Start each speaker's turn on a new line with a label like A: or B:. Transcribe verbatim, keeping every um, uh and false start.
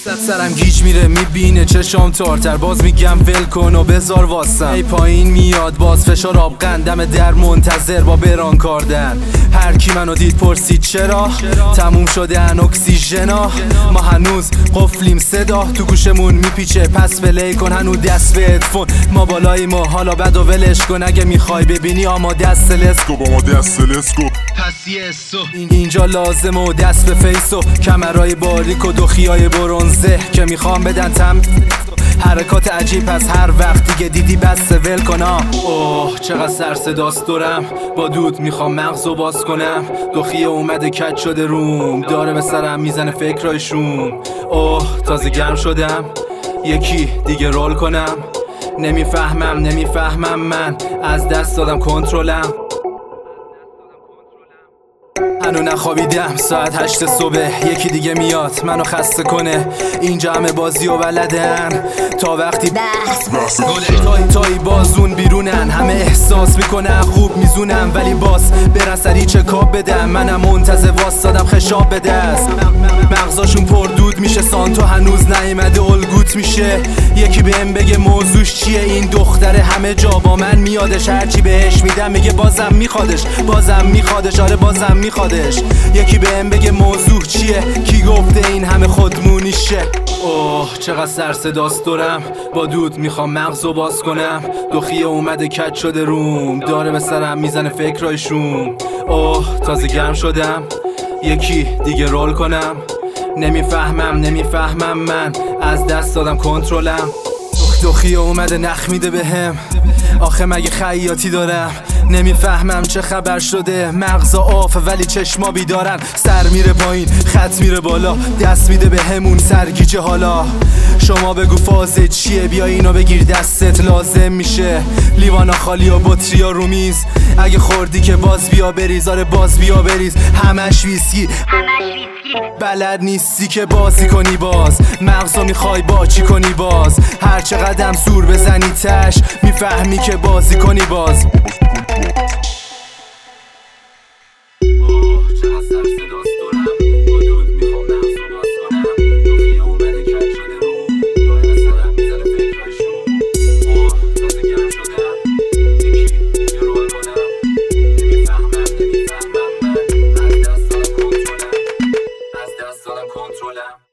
A: سرم گیج میره میبینه چشام تارتر، باز میگم ول کن و بذار واسم. ای پایین میاد باز فشار آب قندم در منتظر با بران کاردن. هر کی منو دید پرسید چرا تموم شده ان اکسیژنا. ما هنوز قفلیم صدا تو گوشمون میپیچه، پس پلی کن هنو دست به هدفون. ما بالای ما حالا بد و ولش کن، اگه میخوای ببینی آماده است لسکو با ما دست لسکو. پس یسو اینجا لازمه و دست به فیسو، کمرای باریک و دخیای برونزه که میخوام بدن تم حرکات عجیب. پس هر وقتی که دیدی بس ول کنا. اوه چقدر سر صداست دورم، با دود میخوام مغزو باز کنم. دخیه اومده کج شده روم، داره به سرم میزنه فکرای شوم. اوه تازه گرم شدم، یکی دیگه رول کنم. نمیفهمم نمیفهمم من از دست دادم کنترلم. هنو نخوابیدم ساعت هشت صبح، یکی دیگه میاد منو خسته کنه. اینجا همه بازی و بلدن تا وقتی بس تایی تایی بازون بیرونن. همه احساس میکنن خوب میزونم ولی باز برن سری چکاب بدم. منم منتظر واسادم خشاب بده است، مغزاشون پر دود میشه. سانتو هنوز نیومده الگوت میشه. یکی بهم بگه موضوعش چیه، این دختره همه جا با من میادش. هرچی بهش میدم میگه بازم میخوادش، بازم میخوادش، آره بازم میخوادش. یکی بهم بگه موضوع چیه، کی گفته این همه خودمونیشه. اوه چقدر سر صداست دورم، با دود میخوام مغزو باز کنم. دخیه اومده کج شده روم، داره به سرم میزنه فکرای شوم. اوه تازه گرم شدم، یکی دیگه رول کنم. نمیفهمم نمیفهمم من از دست دادم کنترلم. دخیه اومده نخ میده بهم، آخه مگه خیاطی دارم؟ نمیفهمم چه خبر شده، مغزا آفه ولی چشما بیدارن. سر میره پایین خط میره بالا، دست میده به همون سرگیجه. حالا شما بگو فازه چیه، بیا اینو بگیر دستت لازم میشه. لیوانا خالی و بطریا رو میز، اگه خوردی که باز بیا بریز، آره باز بیا بریز. همش ویسکی بلد نیستی که بازی کنی، باز مغزو میخوای با چی کنی. باز هر چه قدم سور بزنی تش میفهمی که بازی کنی باز. Controller